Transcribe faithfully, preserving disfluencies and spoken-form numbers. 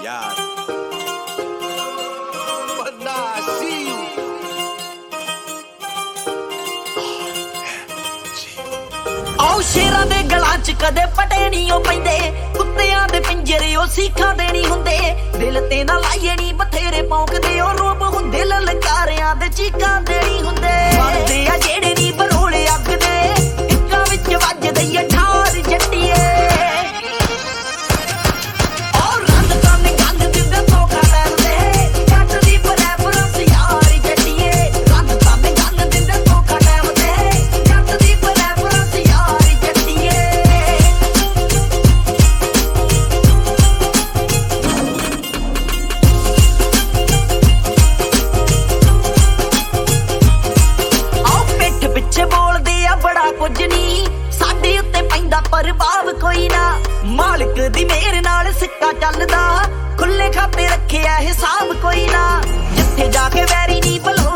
यार बंदा सी आओ शेरां दे गलां च कदे पटे नहीं ओ पैंदे कुत्तियां दे पिंजरे ओ सीखां दे नहीं हुंदे दिल ते ना लाइए नहीं बथेरे भौंकदे ओ रूप हुंदे ललकारियां दे चीकां दे नहीं हुंदे मरदे आ जेड़े नहीं बरोले अग दे इक्कां विच वजदे आ ठार जट्टीए कुछ नहीं साडे उत्ते पैंदा प्रभाव कोई ना मालिक दी मेहर नाल सिक्का चलदा खुले खाते रखे हिसाब कोई ना जिथे जाके वैरी नहीं भलो